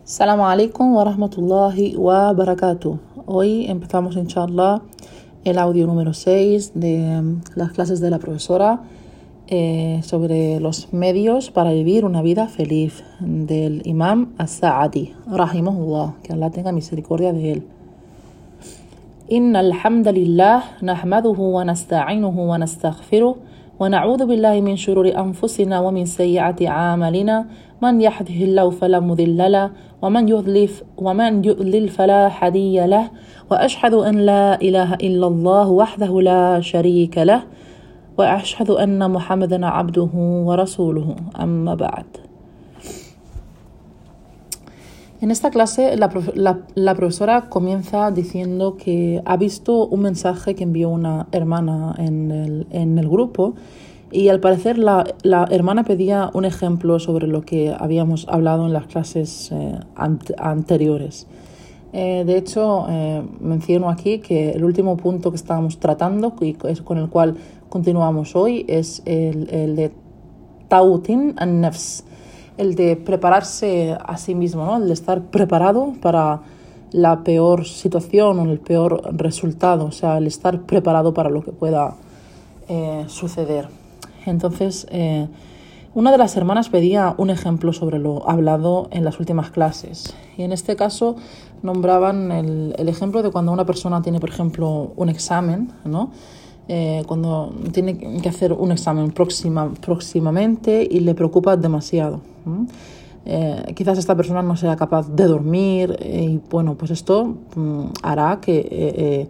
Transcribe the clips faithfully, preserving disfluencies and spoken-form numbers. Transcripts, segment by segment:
Assalamu alaikum wa rahmatullahi wa barakatuh. Hoy empezamos, inshallah, el audio número seis de um, las clases de la profesora eh, sobre los medios para vivir una vida feliz, del Imam As-Sa'adi, rahimahullah, que Allah tenga misericordia de él. Inna alhamdulillah nahmaduhu wa nasta'inuhu wa nastaghfiruh wa na'udhu billahi min shururi anfusina wa min sayyiati a'malina man yahdihillahu fala mudilla lahu wa man yudlil wa man yudlil fala hadiya lahu wa ashhadu an la ilaha illallah wahdahu la sharika lahu wa ashhadu anna Muhammadan abduhu wa rasuluhu, amma ba'd. En esta clase la, la, la profesora comienza diciendo que ha visto un mensaje que envió una hermana en el, en el grupo y al parecer la, la hermana pedía un ejemplo sobre lo que habíamos hablado en las clases eh, ant, anteriores. Eh, de hecho, eh, menciono aquí que el último punto que estábamos tratando y es con el cual continuamos hoy es el, el de Tawtin an-Nafs, el de prepararse a sí mismo, ¿no? El de estar preparado para la peor situación o el peor resultado, o sea, el estar preparado para lo que pueda eh, suceder. Entonces, eh, una de las hermanas pedía un ejemplo sobre lo hablado en las últimas clases. Y en este caso nombraban el, el ejemplo de cuando una persona tiene, por ejemplo, un examen, ¿no? Eh, cuando tiene que hacer un examen próxima, próximamente y le preocupa demasiado. ¿Mm? Eh, quizás esta persona no sea capaz de dormir eh, y bueno, pues esto mm, hará que, eh, eh,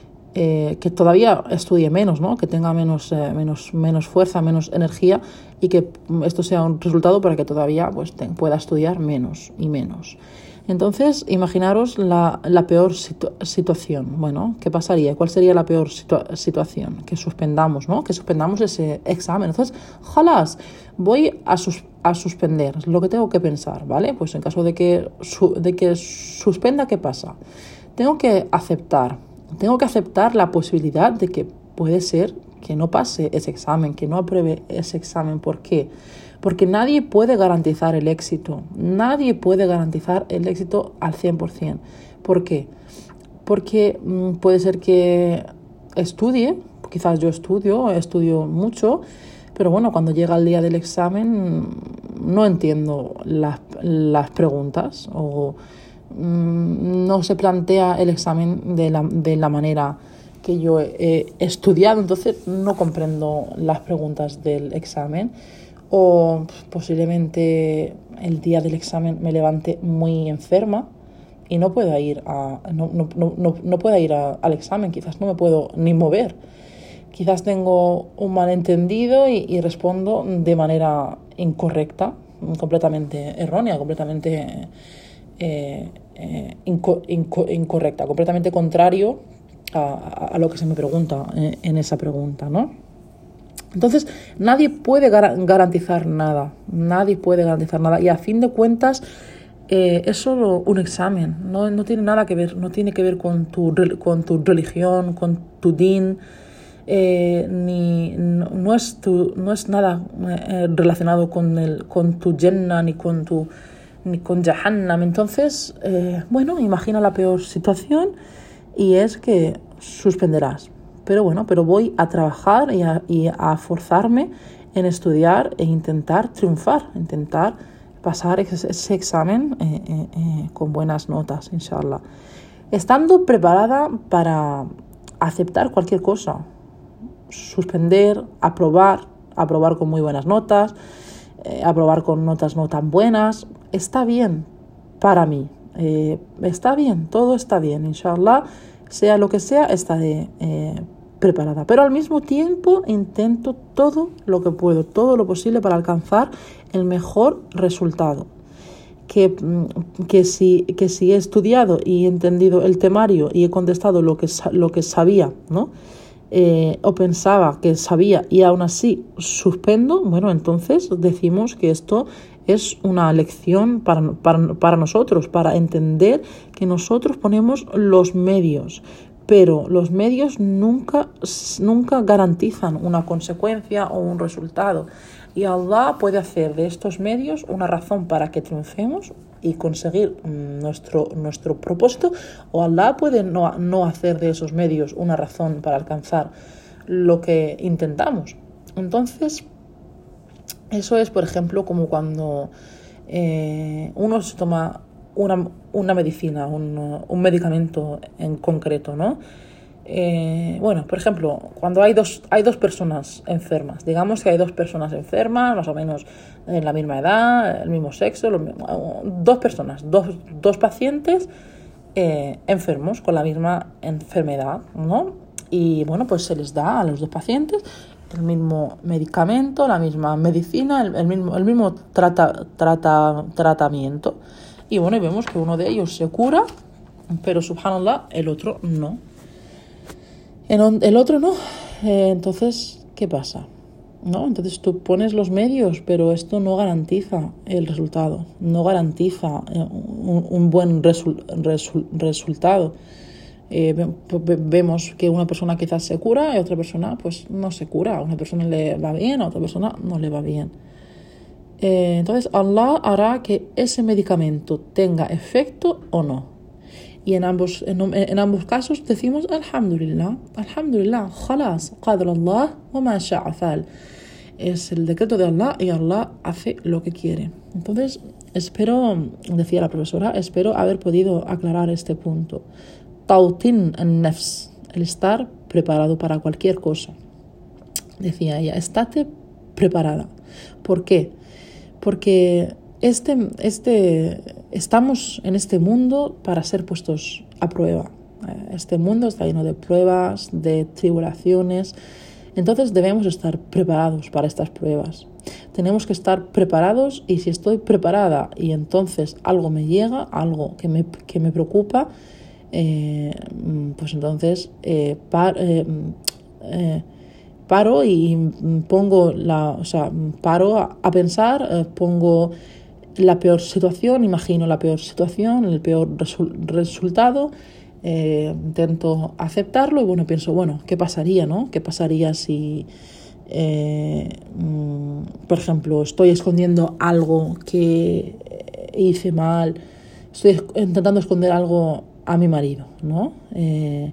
eh, que todavía estudie menos, ¿no? Que tenga menos, eh, menos, menos fuerza, menos energía y que esto sea un resultado para que todavía pues, te, pueda estudiar menos y menos. Entonces, imaginaros la, la peor situ- situación. Bueno, ¿qué pasaría? ¿Cuál sería la peor situ- situación? Que suspendamos, ¿no? Que suspendamos ese examen. Entonces, ¡jalas! Voy a, sus- a suspender. Es lo que tengo que pensar, ¿vale? Pues en caso de que, su- de que suspenda, ¿qué pasa? Tengo que aceptar. Tengo que aceptar la posibilidad de que puede ser que no pase ese examen, que no apruebe ese examen. ¿Por qué? Porque nadie puede garantizar el éxito. Nadie puede garantizar el éxito al cien por ciento. ¿Por qué? Porque mmm, puede ser que estudie, quizás yo estudio, estudio mucho, pero bueno, cuando llega el día del examen no entiendo las, las preguntas o mmm, no se plantea el examen de la, de la manera que yo he estudiado, entonces no comprendo las preguntas del examen. O posiblemente el día del examen me levante muy enferma y no pueda ir a no, no, no, no pueda ir a, al examen, quizás no me puedo ni mover, quizás tengo un malentendido y, y respondo de manera incorrecta, completamente errónea, completamente eh, eh, inco, inco, incorrecta, completamente contrario a, a lo que se me pregunta en, en esa pregunta, ¿no? Entonces, nadie puede gar- garantizar nada, nadie puede garantizar nada y a fin de cuentas eh, es solo un examen, no, no tiene nada que ver, no tiene que ver con tu, con tu religión, con tu din, eh, ni, no, no, es tu, no es nada eh, relacionado con, el, con tu Jannah ni con, tu, ni con Jahannam. Entonces, eh, bueno, imagina la peor situación y es que suspenderás. Pero bueno, pero voy a trabajar y a, y a forzarme en estudiar e intentar triunfar, intentar pasar ese, ese examen eh, eh, eh, con buenas notas, inshallah. Estando preparada para aceptar cualquier cosa, suspender, aprobar, aprobar con muy buenas notas, eh, aprobar con notas no tan buenas, está bien para mí, eh, está bien, todo está bien, inshallah. Sea lo que sea, estaré eh, preparada. Pero al mismo tiempo intento todo lo que puedo, todo lo posible para alcanzar el mejor resultado. Que, que, si, que si he estudiado y he entendido el temario y he contestado lo que, lo que sabía, ¿no? Eh, o pensaba que sabía y aún así suspendo, bueno, entonces decimos que esto es una lección para, para, para nosotros, para entender que nosotros ponemos los medios, pero los medios nunca, nunca garantizan una consecuencia o un resultado. Y Allah puede hacer de estos medios una razón para que triunfemos y conseguir nuestro, nuestro propósito, o Allah puede no, no hacer de esos medios una razón para alcanzar lo que intentamos. Entonces, eso es, por ejemplo, como cuando eh, uno se toma una, una medicina, un, un medicamento en concreto, ¿no? Eh, bueno, por ejemplo, cuando hay dos, hay dos personas enfermas, digamos que hay dos personas enfermas, más o menos en la misma edad, el mismo sexo, lo mismo, dos personas, dos, dos pacientes eh, enfermos con la misma enfermedad, ¿no? Y bueno, pues se les da a los dos pacientes el mismo medicamento, la misma medicina, el, el mismo, el mismo trata, trata, tratamiento. Y bueno, y vemos que uno de ellos se cura, pero subhanallah, el otro no. El otro no. Eh, entonces, ¿qué pasa? ¿No? Entonces tú pones los medios, pero esto no garantiza el resultado, no garantiza eh, un, un buen resul, resul, resultado. Eh, ve, vemos que una persona quizás se cura y otra persona pues no se cura. A una persona le va bien, a otra persona no le va bien. Eh, entonces Allah hará que ese medicamento tenga efecto o no. Y en ambos, en, en ambos casos decimos Alhamdulillah, Alhamdulillah, Khalas, Qadr Allah, wa ma sha'a fa'al. Es el decreto de Allah y Allah hace lo que quiere. Entonces, espero, decía la profesora, espero haber podido aclarar este punto. Tautin an-nafs, el estar preparado para cualquier cosa. Decía ella, estate preparada. ¿Por qué? Porque este, este, estamos en este mundo para ser puestos a prueba. Este mundo está lleno de pruebas, de tribulaciones. Entonces debemos estar preparados para estas pruebas. Tenemos que estar preparados, y si estoy preparada y entonces algo me llega, algo que me, que me preocupa, eh, pues entonces eh, par, eh, eh, paro y pongo la, o sea, paro a, a pensar, eh, pongo la peor situación, imagino la peor situación, el peor resu- resultado, eh, intento aceptarlo y bueno, pienso, bueno, ¿qué pasaría, no? ¿Qué pasaría si, eh, mm, por ejemplo, estoy escondiendo algo que hice mal, estoy intentando esconder algo a mi marido, ¿no? Eh,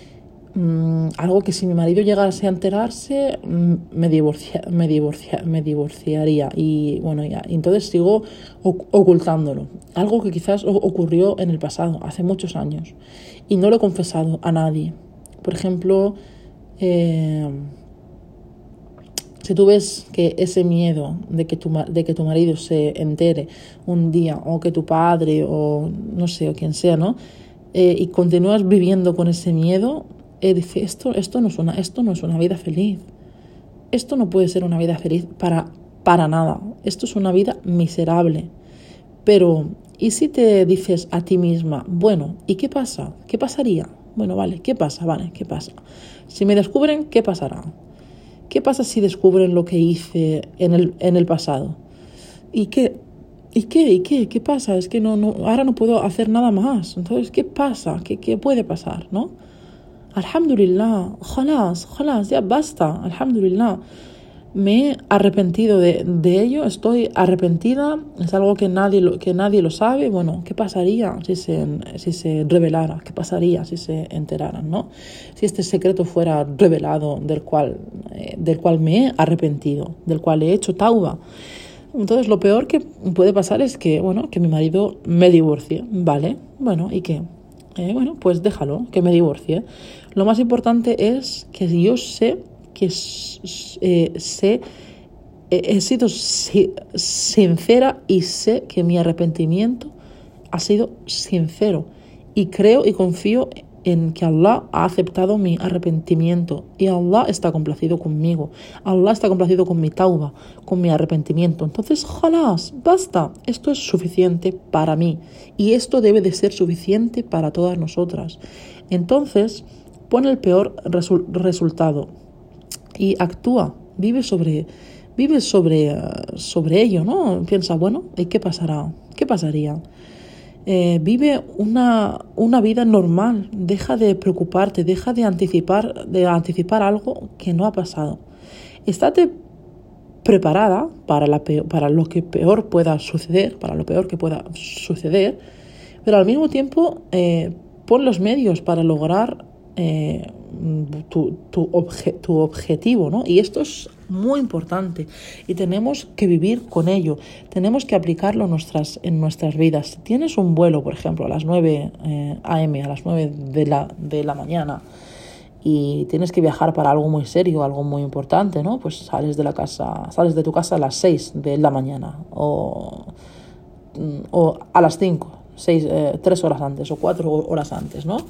Mm, algo que si mi marido llegase a enterarse mm, me, divorcia, me, divorcia, me divorciaría y bueno, ya, y entonces sigo ocultándolo. Algo que quizás ocurrió en el pasado, hace muchos años, y no lo he confesado a nadie. Por ejemplo, eh, si tú ves que ese miedo de que, tu, de que tu marido se entere un día, o que tu padre, o no sé, o quien sea, ¿no? Eh, y continúas viviendo con ese miedo, Eh, dice, esto, esto, no es una, esto no es una vida feliz. Esto no puede ser una vida feliz para, para nada. Esto es una vida miserable. Pero, ¿y si te dices a ti misma, bueno, ¿y qué pasa? ¿Qué pasaría? Bueno, vale, ¿qué pasa? Vale, ¿qué pasa? Si me descubren, ¿qué pasará? ¿Qué pasa si descubren lo que hice en el, en el pasado? ¿Y qué? ¿Y qué? ¿Y qué? ¿Qué pasa? Es que no, no, ahora no puedo hacer nada más. Entonces, ¿qué pasa? ¿Qué, qué puede pasar? ¿No? Alhamdulillah, khalas, khalas, ya basta, alhamdulillah. Me he arrepentido de, de ello, estoy arrepentida, es algo que nadie lo, que nadie lo sabe. Bueno, ¿qué pasaría si se, si se revelara? ¿Qué pasaría si se enteraran, no? Si este secreto fuera revelado, del cual, eh, del cual me he arrepentido, del cual he hecho tauba. Entonces lo peor que puede pasar es que, bueno, que mi marido me divorcie, ¿vale? Bueno, ¿y qué? Eh, bueno, pues déjalo, que me divorcie. Lo más importante es que yo sé que eh, sé, eh, he sido si, sincera y sé que mi arrepentimiento ha sido sincero. Y creo y confío en que Allah ha aceptado mi arrepentimiento y Allah está complacido conmigo. Allah está complacido con mi tauba, con mi arrepentimiento. Entonces, ¡jalas! ¡Basta! Esto es suficiente para mí y esto debe de ser suficiente para todas nosotras. Entonces, pon el peor resu- resultado y actúa, vive sobre, vive sobre, uh, sobre ello, ¿no? Piensa, bueno, ¿y qué pasará? ¿Qué pasaría? Eh, vive una, una vida normal, deja de preocuparte, deja de anticipar, de anticipar algo que no ha pasado. Estate preparada para, la peor, para lo que peor pueda suceder, para lo peor que pueda suceder, pero al mismo tiempo eh, pon los medios para lograr eh, tu, tu, obje, tu objetivo, ¿no? Y esto es muy importante y tenemos que vivir con ello, tenemos que aplicarlo en nuestras, en nuestras vidas. Si tienes un vuelo, por ejemplo, a las nueve eh, a eme, a las nueve de la, de la mañana, y tienes que viajar para algo muy serio, algo muy importante, ¿no? Pues sales de la casa, sales de tu casa a las seis de la mañana o, o a las cinco, seis, eh, tres horas antes o cuatro horas antes, ¿no?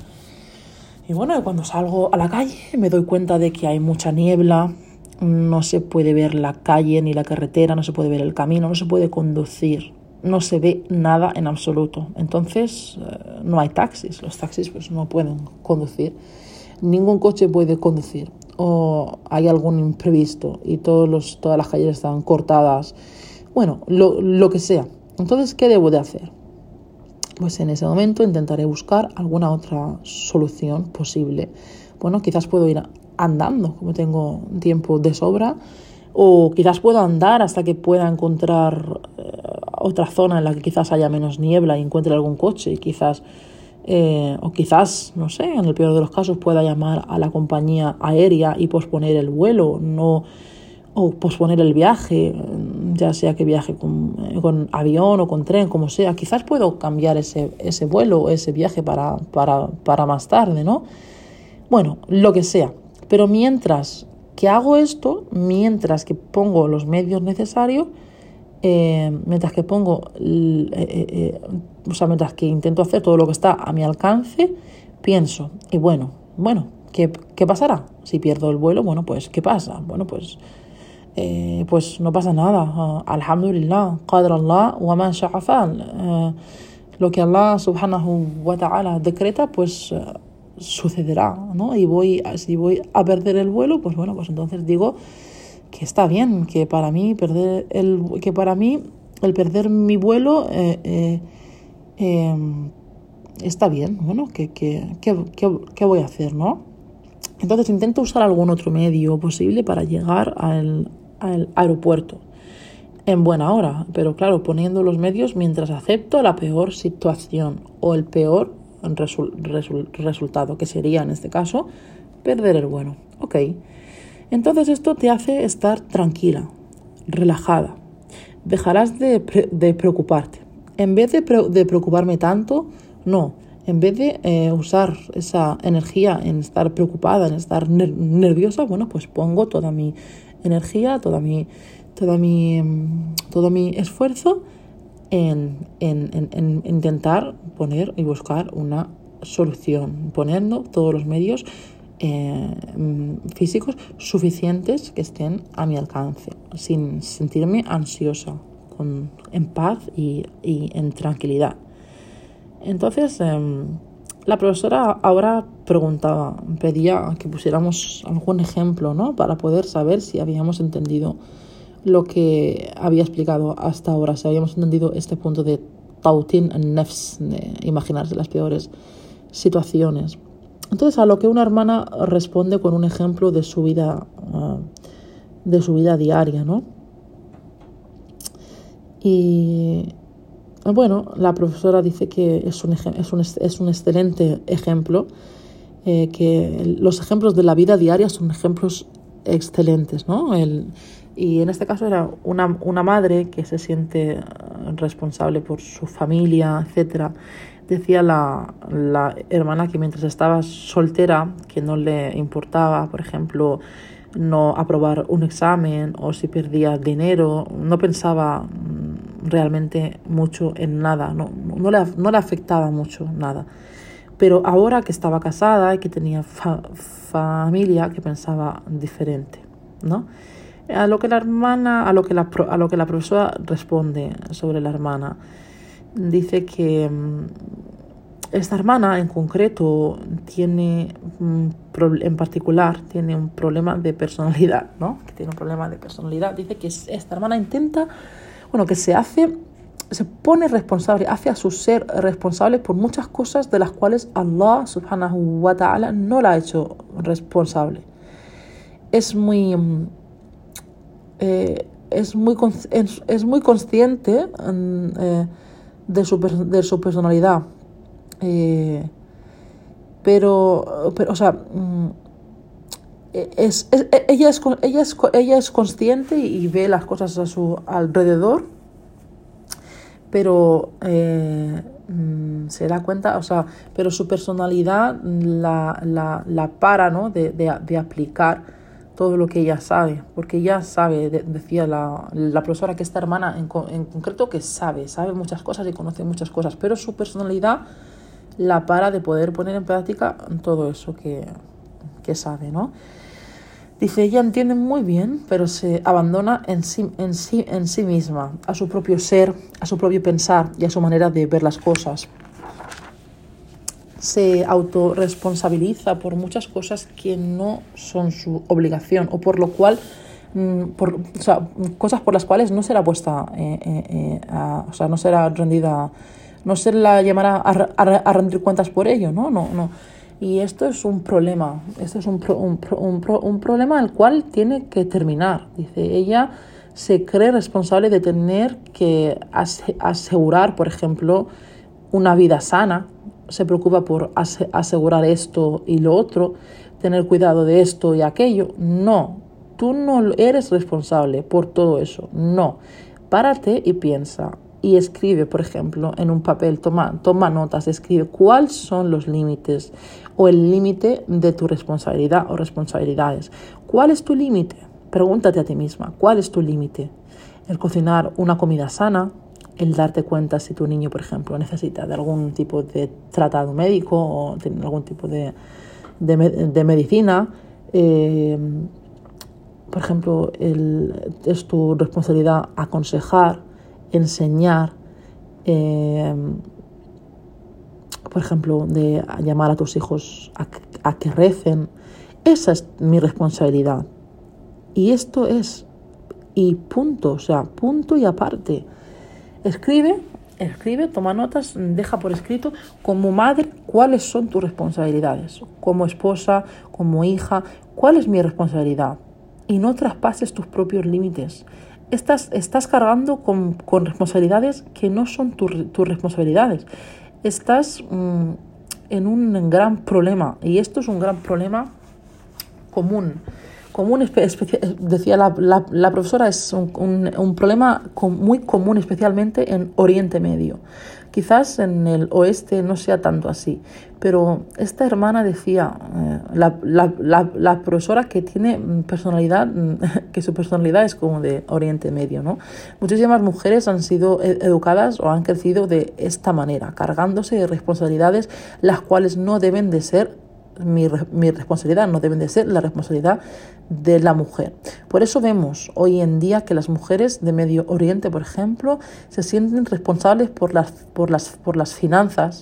Y bueno, cuando salgo a la calle me doy cuenta de que hay mucha niebla, no se puede ver la calle ni la carretera, no se puede ver el camino, no se puede conducir, no se ve nada en absoluto. Entonces eh, no hay taxis, los taxis pues no pueden conducir. Ningún coche puede conducir o hay algún imprevisto y todos los, todas las calles están cortadas. Bueno, lo, lo que sea. Entonces, ¿qué debo de hacer? Pues en ese momento intentaré buscar alguna otra solución posible. Bueno, quizás puedo ir andando, como tengo tiempo de sobra, o quizás puedo andar hasta que pueda encontrar eh, otra zona en la que quizás haya menos niebla y encuentre algún coche y quizás... Eh, o quizás, no sé, en el peor de los casos pueda llamar a la compañía aérea y posponer el vuelo, no, o posponer el viaje, ya sea que viaje con, con avión o con tren, como sea. Quizás puedo cambiar ese, ese vuelo o ese viaje para, para, para más tarde, ¿no? Bueno, lo que sea. Pero mientras que hago esto, mientras que pongo los medios necesarios, Eh, mientras que pongo, eh, eh, o sea, mientras que intento hacer todo lo que está a mi alcance, pienso, y bueno, bueno, ¿qué, qué pasará? Si pierdo el vuelo, bueno, pues, ¿qué pasa? Bueno, pues, eh, pues no pasa nada. Uh, Alhamdulillah, Qadr Allah, wa ma sha'a fa'al. Uh, lo que Allah subhanahu wa ta'ala decreta, pues uh, sucederá, ¿no? Y voy, si voy a perder el vuelo, pues bueno, pues entonces digo que está bien, que para mí perder el que para mí el perder mi vuelo eh, eh, eh, está bien. Bueno, ¿qué, qué, qué, qué, qué voy a hacer, no? Entonces intento usar algún otro medio posible para llegar al, al aeropuerto en buena hora, pero claro, poniendo los medios mientras acepto la peor situación o el peor resul, resul, resultado, que sería en este caso perder el vuelo. Ok. Entonces esto te hace estar tranquila, relajada. Dejarás de, pre- de preocuparte. En vez de, pre- de preocuparme tanto, no. En vez de eh, usar esa energía en estar preocupada, en estar ner- nerviosa, bueno, pues pongo toda mi energía, toda mi, toda mi, todo mi esfuerzo en, en, en, en intentar poner y buscar una solución, poniendo todos los medios Eh, físicos suficientes que estén a mi alcance, sin sentirme ansiosa, con, en paz y, y en tranquilidad. Entonces, eh, la profesora ahora preguntaba, pedía que pusiéramos algún ejemplo, ¿no? Para poder saber si habíamos entendido lo que había explicado hasta ahora, si habíamos entendido este punto de tautin an-nafs, de imaginarse las peores situaciones. Entonces, a lo que una hermana responde con un ejemplo de su vida, uh, de su vida diaria, ¿no? Y bueno, la profesora dice que es un, es un, es un excelente ejemplo, eh, que los ejemplos de la vida diaria son ejemplos excelentes, ¿no? El, y en este caso era una, una madre que se siente responsable por su familia, etcétera. Decía la, la hermana que mientras estaba soltera, que no le importaba, por ejemplo, no aprobar un examen o si perdía dinero, no pensaba realmente mucho en nada, no, no, le, no le afectaba mucho nada. Pero ahora que estaba casada y que tenía fa- familia, que pensaba diferente, ¿no? A lo que la hermana, a lo que la, a lo que la profesora responde sobre la hermana, dice que esta hermana en concreto tiene, en particular, tiene un problema de personalidad, ¿no? Que tiene un problema de personalidad. Dice que esta hermana intenta, bueno, que se hace, se pone responsable, hace a su ser responsable por muchas cosas de las cuales Allah subhanahu wa ta'ala no la ha hecho responsable. Es muy... Eh, es, muy, es, es muy consciente eh, de, su, de su personalidad. Eh, pero, pero, o sea, es, es, ella, es, ella, es, ella es consciente y ve las cosas a su alrededor, pero eh, se da cuenta, o sea, pero su personalidad la, la, la para, ¿no? de, de, de aplicar todo lo que ella sabe, porque ella sabe, de, decía la, la profesora, que esta hermana en, en concreto, que sabe, sabe muchas cosas y conoce muchas cosas, pero su personalidad la para de poder poner en práctica todo eso que, que sabe, ¿no? Dice, ella entiende muy bien, pero se abandona en sí, en, sí, en sí misma, a su propio ser, a su propio pensar y a su manera de ver las cosas. Se autorresponsabiliza por muchas cosas que no son su obligación, o por lo cual, por, o sea, cosas por las cuales no será puesta, eh, eh, a, o sea, no será rendida, no se la llamará a, a, a rendir cuentas por ello, ¿no? No, no. Y esto es un problema, esto es un, pro, un, pro, un, pro, un problema al cual tiene que terminar. Dice, ella se cree responsable de tener que asegurar, por ejemplo, una vida sana, se preocupa por asegurar esto y lo otro, tener cuidado de esto y aquello. No, tú no eres responsable por todo eso, no. Párate y piensa. Y escribe, por ejemplo, en un papel, toma, toma notas, escribe cuáles son los límites o el límite de tu responsabilidad o responsabilidades. ¿Cuál es tu límite? Pregúntate a ti misma, ¿cuál es tu límite? El cocinar una comida sana, el darte cuenta si tu niño, por ejemplo, necesita de algún tipo de tratado médico o tiene algún tipo de, de, de medicina. Eh, por ejemplo, el, es tu responsabilidad aconsejar, enseñar, eh, por ejemplo, de llamar a tus hijos a, a que recen. Esa es mi responsabilidad. Y esto es, y punto, o sea, punto y aparte. Escribe, escribe, toma notas, deja por escrito, como madre, cuáles son tus responsabilidades. Como esposa, como hija, ¿cuál es mi responsabilidad? Y no traspases tus propios límites. Estás, estás cargando con, con responsabilidades que no son tus tu responsabilidades. Estás mmm, en un gran problema, y esto es un gran problema común. común espe- decía la, la, la profesora, es un, un, un problema com, muy común, especialmente en Oriente Medio. Quizás en el oeste no sea tanto así, pero esta hermana decía, eh, la, la, la, la profesora, que tiene personalidad, que su personalidad es como de Oriente Medio, ¿no? Muchísimas mujeres han sido educadas o han crecido de esta manera, cargándose de responsabilidades las cuales no deben de ser Mi, mi responsabilidad, no deben de ser la responsabilidad de la mujer. Por eso vemos hoy en día que las mujeres de Medio Oriente, por ejemplo, se sienten responsables por las, por las, por las finanzas,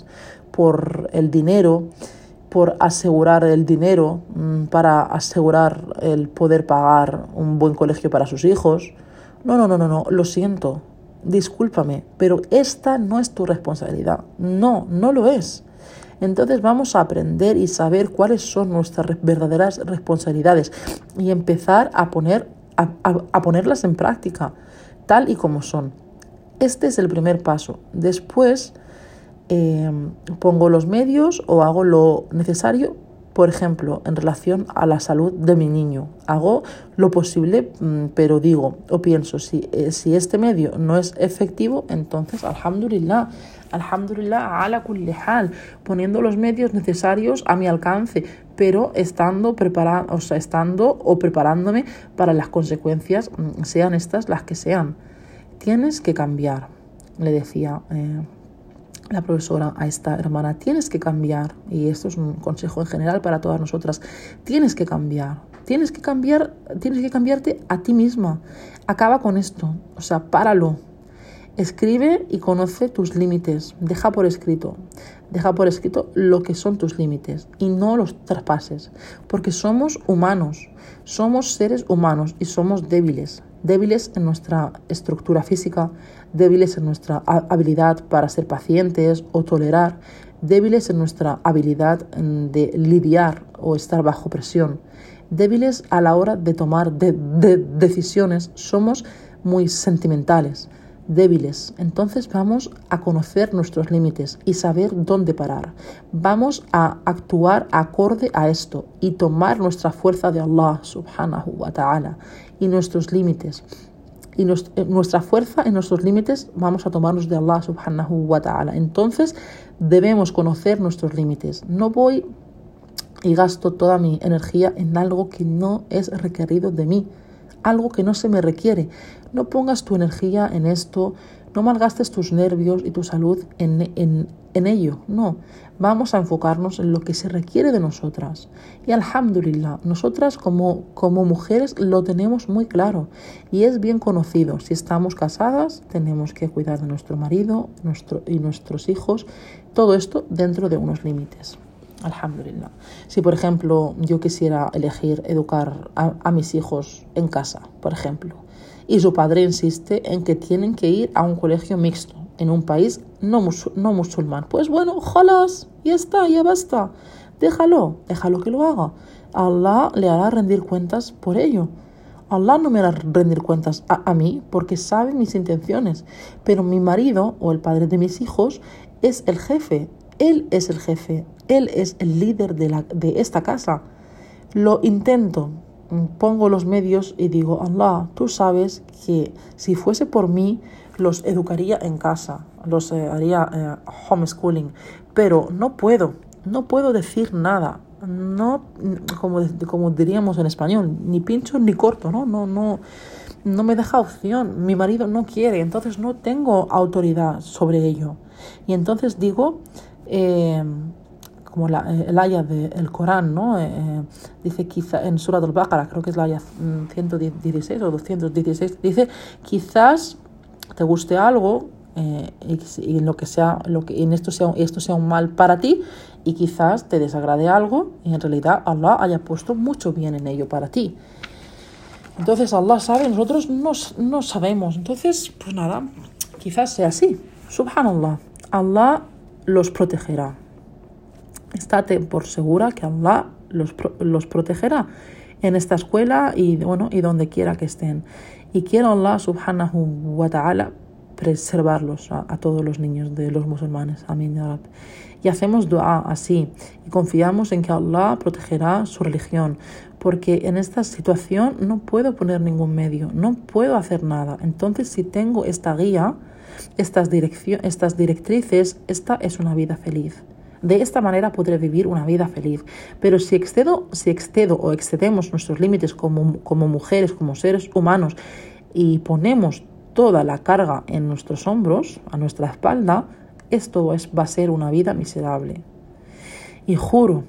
por el dinero, por asegurar el dinero, para asegurar el poder pagar un buen colegio para sus hijos. No, no, no, no, no, lo siento, discúlpame, pero esta no es tu responsabilidad. No, no lo es. Entonces vamos a aprender y saber cuáles son nuestras verdaderas responsabilidades y empezar a, poner, a, a, a ponerlas en práctica, tal y como son. Este es el primer paso. Después eh, pongo los medios o hago lo necesario, por ejemplo, en relación a la salud de mi niño. Hago lo posible, pero digo o pienso, si, eh, si este medio no es efectivo, entonces, alhamdulillah, alhamdulillah, ala kulli hal, poniendo los medios necesarios a mi alcance, pero estando preparado, o sea, estando o preparándome para las consecuencias, sean estas las que sean. Tienes que cambiar, le decía eh, la profesora a esta hermana, tienes que cambiar, y esto es un consejo en general para todas nosotras, tienes que cambiar, tienes que cambiar, tienes que cambiarte a ti misma. Acaba con esto, o sea, páralo. Escribe y conoce tus límites, deja por escrito, deja por escrito lo que son tus límites y no los traspases, porque somos humanos, somos seres humanos y somos débiles, débiles en nuestra estructura física, débiles en nuestra habilidad para ser pacientes o tolerar, débiles en nuestra habilidad de lidiar o estar bajo presión, débiles a la hora de tomar de, de decisiones, somos muy sentimentales, débiles. Entonces vamos a conocer nuestros límites y saber dónde parar. Vamos a actuar acorde a esto y tomar nuestra fuerza de Allah subhanahu wa ta'ala y nuestros límites. Y nos, nuestra fuerza en nuestros límites vamos a tomarnos de Allah subhanahu wa ta'ala. Entonces debemos conocer nuestros límites. No voy y gasto toda mi energía en algo que no es requerido de mí, algo que no se me requiere. No pongas tu energía en esto, no malgastes tus nervios y tu salud en, en, en ello. No, vamos a enfocarnos en lo que se requiere de nosotras. Y alhamdulillah, nosotras como, como mujeres lo tenemos muy claro y es bien conocido. Si estamos casadas, tenemos que cuidar de nuestro marido nuestro, y nuestros hijos. Todo esto dentro de unos límites. Alhamdulillah. Si por ejemplo yo quisiera elegir educar a, a mis hijos en casa, por ejemplo, y su padre insiste en que tienen que ir a un colegio mixto en un país no, mus- no musulmán, pues bueno, jalas, ya está, ya basta, déjalo, déjalo que lo haga. Allah le hará rendir cuentas por ello. Allah no me hará rendir cuentas a, a mí porque sabe mis intenciones, pero mi marido o el padre de mis hijos es el jefe. Él es el jefe, él es el líder de, la, de esta casa. Lo intento, pongo los medios y digo, Allah, tú sabes que si fuese por mí, los educaría en casa, los eh, haría eh, homeschooling, pero no puedo, no puedo decir nada, no, como, como diríamos en español, ni pincho ni corto, ¿no? No, no, no me deja opción, mi marido no quiere, entonces no tengo autoridad sobre ello. Y entonces digo, Eh, como la, el ayah del Corán, ¿no? Eh, dice quizá en Surat al-Baqarah, creo que es la ayah ciento dieciséis o doscientos dieciséis, dice quizás te guste algo eh, y, y lo que sea, lo que en esto sea, esto sea un mal para ti y quizás te desagrade algo y en realidad Allah haya puesto mucho bien en ello para ti. Entonces Allah sabe, nosotros no, no sabemos. Entonces, pues nada, quizás sea así. Subhanallah, Allah los protegerá. Estate por segura que Allah los, los protegerá en esta escuela y, bueno, y donde quiera que estén. Y quiero Allah subhanahu wa ta'ala preservarlos a, a todos los niños de los musulmanes. Amén, ya Rab. Y hacemos dua así y confiamos en que Allah protegerá su religión, porque en esta situación no puedo poner ningún medio, no puedo hacer nada. Entonces, si tengo esta guía, Estas, direccio- estas directrices, esta es una vida feliz. De esta manera podré vivir una vida feliz. Pero si excedo, si excedo o excedemos nuestros límites como, como mujeres, como seres humanos, y ponemos toda la carga en nuestros hombros, a nuestra espalda, esto es, va a ser una vida miserable. Y juro,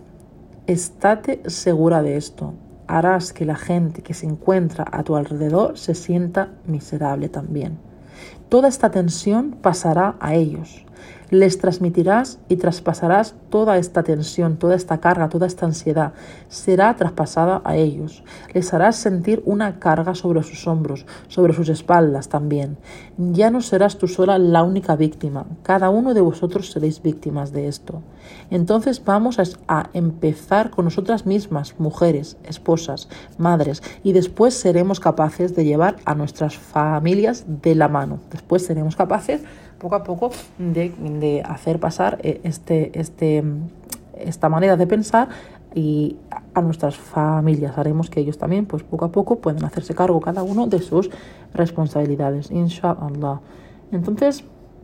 estate segura de esto. Harás que la gente que se encuentra a tu alrededor se sienta miserable también. Toda esta tensión pasará a ellos. Les transmitirás y traspasarás toda esta tensión, toda esta carga, toda esta ansiedad. Será traspasada a ellos. Les harás sentir una carga sobre sus hombros, sobre sus espaldas también. Ya no serás tú sola la única víctima. Cada uno de vosotros seréis víctimas de esto. Entonces vamos a, a empezar con nosotras mismas, mujeres, esposas, madres, y después seremos capaces de llevar a nuestras familias de la mano. Después seremos capaces poco a poco de, de hacer pasar este, este, esta manera de pensar y a nuestras familias. Haremos que ellos también, pues poco a poco, puedan hacerse cargo cada uno de sus responsabilidades, inshallah. Entonces,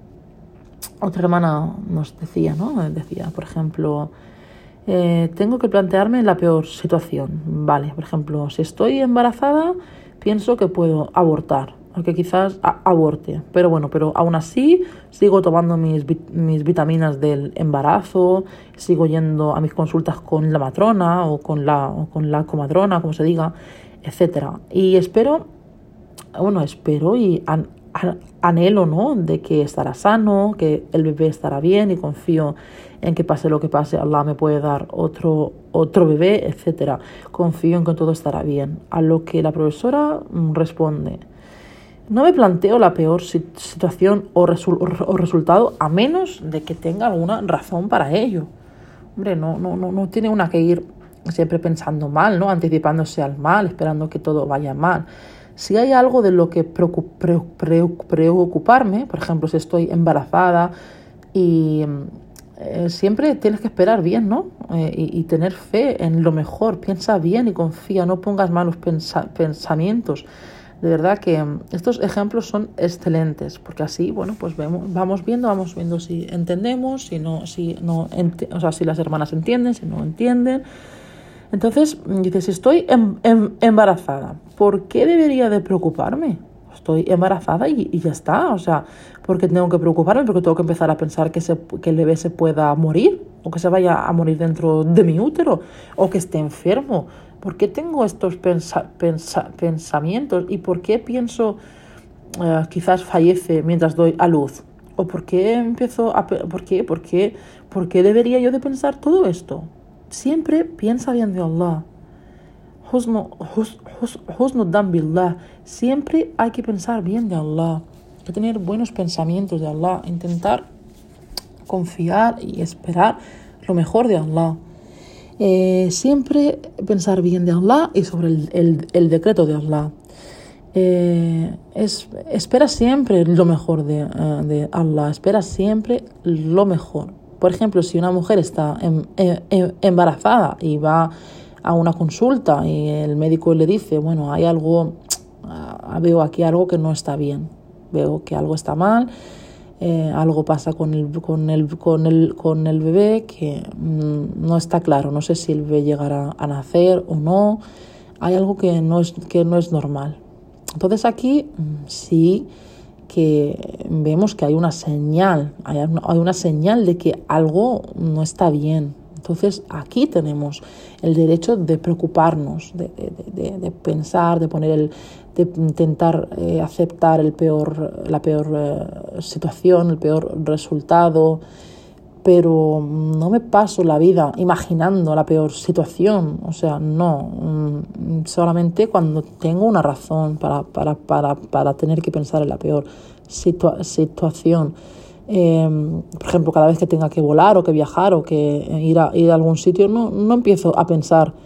otra hermana nos decía, ¿no? Decía, por ejemplo, eh, tengo que plantearme la peor situación. Vale, por ejemplo, si estoy embarazada, pienso que puedo abortar. Que quizás a- aborte, pero bueno, pero aún así sigo tomando mis, vit- mis vitaminas del embarazo, sigo yendo a mis consultas con la matrona o con la, o con la comadrona, como se diga, etcétera. Y espero, bueno, espero y an- an- anhelo, ¿no?, de que estará sano, que el bebé estará bien y confío en que pase lo que pase, Allah me puede dar otro, otro bebé, etcétera. Confío en que todo estará bien. A lo que la profesora mm, responde: no me planteo la peor situación o, resu- o resultado a menos de que tenga alguna razón para ello. Hombre, no, no, no, no tiene una que ir siempre pensando mal, ¿no? Anticipándose al mal, esperando que todo vaya mal. Si hay algo de lo que preocup- pre- pre- preocuparme, por ejemplo, si estoy embarazada y eh, siempre tienes que esperar bien, ¿no? Eh, y, y tener fe en lo mejor. Piensa bien y confía, no pongas malos pensa- pensamientos. De verdad que um, estos ejemplos son excelentes, porque así, bueno, pues vemos, vamos viendo, vamos viendo si entendemos, si no, si no, enti- o sea, si las hermanas entienden, si no entienden. Entonces, dices, si estoy em, em, embarazada, ¿por qué debería de preocuparme? Estoy embarazada y, y ya está, o sea, ¿por qué tengo que preocuparme? Porque tengo que empezar a pensar que, se, que el bebé se pueda morir, o que se vaya a morir dentro de mi útero, o que esté enfermo. ¿Por qué tengo estos pensa, pensa, pensamientos? ¿Y por qué pienso uh, quizás fallece mientras doy a luz? ¿O por qué empiezo a... ¿Por qué? ¿Por qué? ¿Por qué debería yo de pensar todo esto? Siempre piensa bien de Allah. Husnu, hus, hus, husnu dhan billah. Siempre hay que pensar bien de Allah. Hay que tener buenos pensamientos de Allah. Intentar confiar y esperar lo mejor de Allah. Eh, siempre pensar bien de Allah y sobre el, el, el decreto de Allah. Eh, es, espera siempre lo mejor de, uh, de Allah. Espera siempre lo mejor. Por ejemplo, si una mujer está em, em, embarazada y va a una consulta y el médico le dice, bueno, hay algo, uh, veo aquí algo que no está bien, veo que algo está mal, eh, algo pasa con el, con, el, con, el, con el bebé que mm, no está claro, no sé si el bebé llegará a nacer o no, hay algo que no es, que no es normal. Entonces aquí sí que vemos que hay una señal, hay una, hay una señal de que algo no está bien. Entonces aquí tenemos el derecho de preocuparnos, de, de, de, de pensar, de poner el, de intentar eh, aceptar el peor, la peor eh, situación, el peor resultado. Pero no me paso la vida imaginando la peor situación, o sea, no, solamente cuando tengo una razón para, para, para, para tener que pensar en la peor situa- situación. Eh, por ejemplo, cada vez que tenga que volar o que viajar o que ir a, ir a algún sitio, no, no empiezo a pensar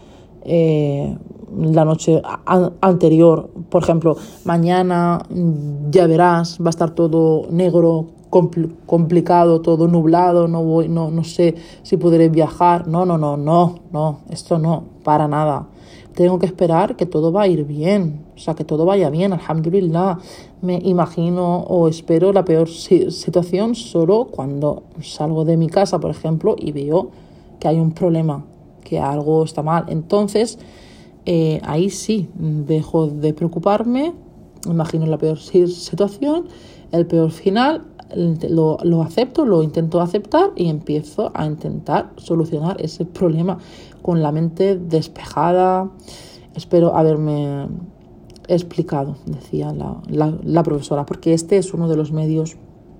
eh, la noche a- anterior, por ejemplo, mañana ya verás, va a estar todo negro, compl- complicado, todo nublado, no voy, no, no sé si podré viajar. No, no, no, no, no, esto no, para nada. Tengo que esperar que todo va a ir bien, o sea, que todo vaya bien, alhamdulillah. Me imagino o espero la peor si- situación solo cuando salgo de mi casa, por ejemplo, y veo que hay un problema, que algo está mal. Entonces, eh, ahí sí, dejo de preocuparme, imagino la peor situación, el peor final, lo, lo acepto, lo intento aceptar y empiezo a intentar solucionar ese problema con la mente despejada. Espero haberme explicado, decía la, la, la profesora, porque este es uno de los medios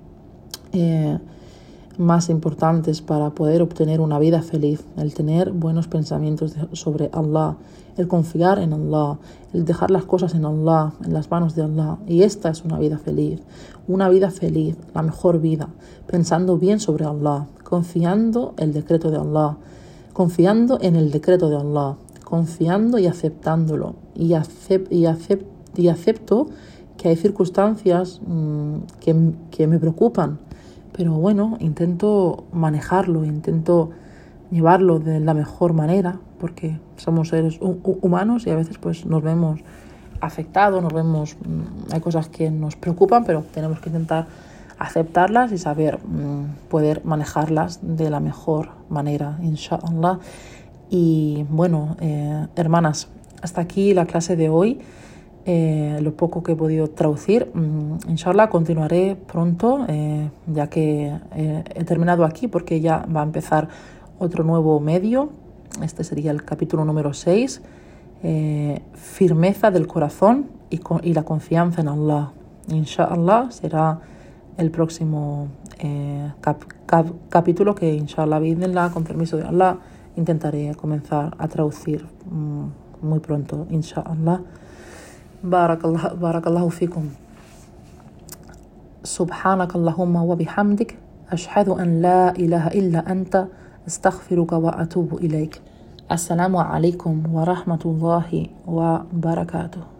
eh, más importantes para poder obtener una vida feliz, el tener buenos pensamientos de, sobre Allah, el confiar en Allah, el dejar las cosas en Allah, en las manos de Allah. Y esta es una vida feliz, una vida feliz, la mejor vida, pensando bien sobre Allah, confiando el decreto de Allah, confiando en el decreto de Allah, confiando y aceptándolo. Y, acep- y, acep- y acepto que hay circunstancias mmm, que, que me preocupan, pero bueno, intento manejarlo, intento llevarlo de la mejor manera, porque somos seres humanos y a veces pues nos vemos afectados, nos vemos, hay cosas que nos preocupan, pero tenemos que intentar aceptarlas y saber poder manejarlas de la mejor manera, inshallah. Y bueno, eh, hermanas, hasta aquí la clase de hoy. Eh, lo poco que he podido traducir. Mm, inshallah continuaré pronto, eh, ya que eh, he terminado aquí porque ya va a empezar otro nuevo medio. Este sería el capítulo número seis, eh, firmeza del corazón y, con, y la confianza en Allah. Inshallah será el próximo eh, cap, cap, capítulo que inshallah bi'idhnillah, con permiso de Allah, intentaré comenzar a traducir mm, muy pronto, inshallah. بارك الله بارك الله فيكم سبحانك اللهم وبحمدك أشهد أن لا إله إلا أنت أستغفرك وأتوب إليك السلام عليكم ورحمة الله وبركاته.